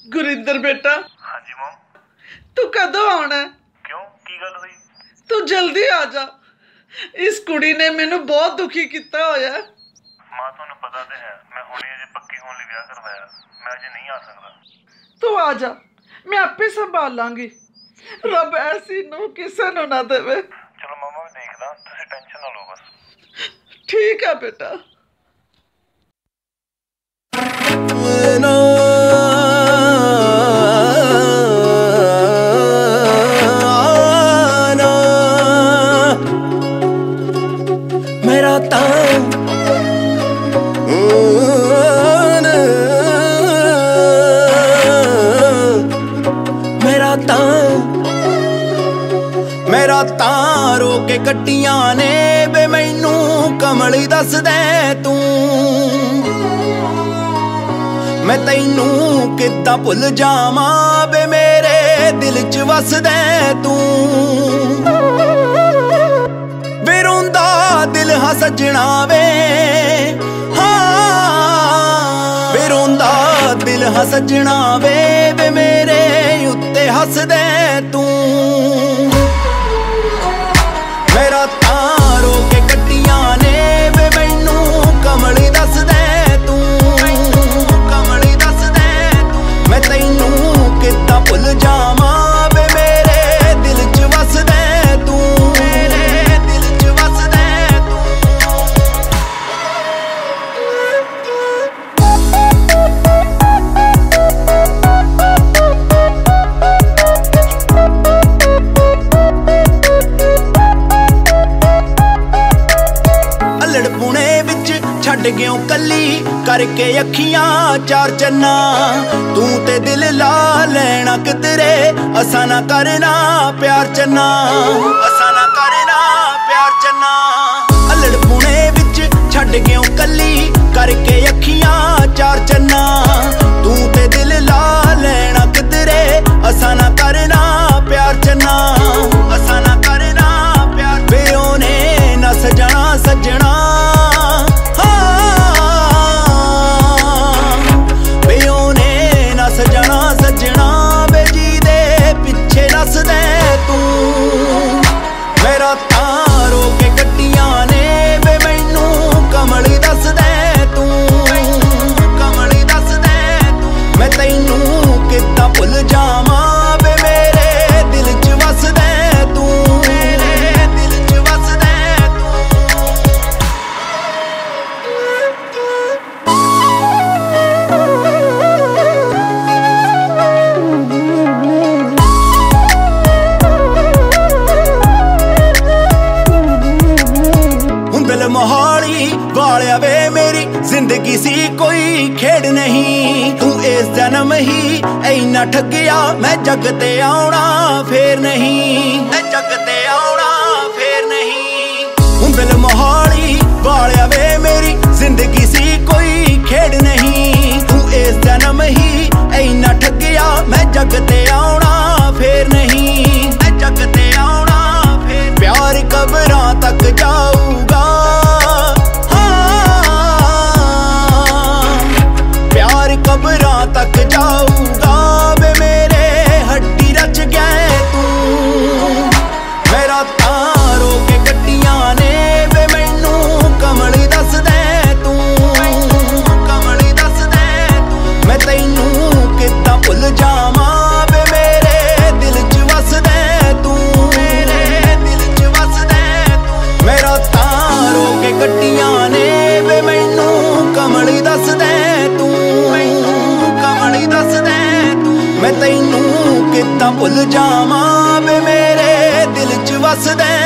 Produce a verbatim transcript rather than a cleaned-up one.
गुरिंदर बेटा। हाँ जी मॉम। तू कदों आना? क्यों की गल हुई? तू जल्दी आ जा। इस कुड़ी ने मैनू बहुत दुखी किया होया। मां तुहानू पता ते है मैं हुणे अजे पक्की होने लई विआह करवाया, मैं अजे नहीं आ सकदा। तू आ जा, मैं आपे संभाल लांगी। रब ऐसी नूं किसे नूं ना देवे। चलो मामा मैं देखदा, तुसीं टेंशन ना लो बस। ठीक है बेटा। मेरा तां मेरा तां मेरा तां रो के कट्टियां ने बे मैनू कमली दस दे तू मैं तैनू किद्दां भुल जावां बे मेरे दिल च वस दे तू वे रोंदा दिल हा सजना वे हाँ वे रोंदा दिल हा सजना वे वे मेरे उत्ते हस दे तू मेरा तां रो के कट्टियां ने वे मैनू कमली दस दे तू कमली दस दे तू मैं तैनू किद्दां भुल जावां वे मेरे दिल च वस दे तू मेरे दिल च वस दे तू अल्लड़ पुणे विच छड्ड गयो कली करके अखियां चार चन्ना तू ते दिल ला लेना किधरे असा ना करना प्यार चन्ना असा ना करना प्यार चन्ना अल्लड़ पुणे विच छड्ड गयो कली करके अखियां चार चन्ना तू ते दिल ला लेना किधरे असा ना करना प्यार चन्ना असा ना करना प्यार वे ओने ना सजना सजना सजना सजना बेजी दे पिछे नस दे तू मेरा तां रो के कट्टियां ने बे मैनू कमली दस दे तू कमली दस दे तू मैं तैनू किद्दां भुल जावां बे मेरे दिल च वस दे तू मेरे दिल च वस दे मोहाली वालिया वे मेरी जिंदगी सी कोई खेड़ नहीं तू इस जन्म ही ऐना ठगिया मैं जग ते आउणा फेर नहीं मैं जग ते आउणा फेर नहीं हुण दिल मोहाली वालिया वे मेरी जिंदगी सी कोई खेड़ नहीं तू इस जन्म ही ऐना ठगिया मैं जग ते आउणा फेर नहीं मैं जग ते आउणा फेर प्यार कबरां तक जाऊगा कबरां तक जाऊगा वे मेरे हड्डी रच गए तू मेरा तां रो के कट्टियां ने वे मैनू कमली दस दे तू कमली दस दे तू मैं तैनू किद्दां भुल जावां वे मेरे दिल च वस दे तू मेरे दिल च वस दे तू मेरा तां रो के कट्टियां ने वे मैनू कमली दस दे तू कमली दस दे तू मैं तैनू किद्दां भुल जावां वे मेरे दिल च वस दे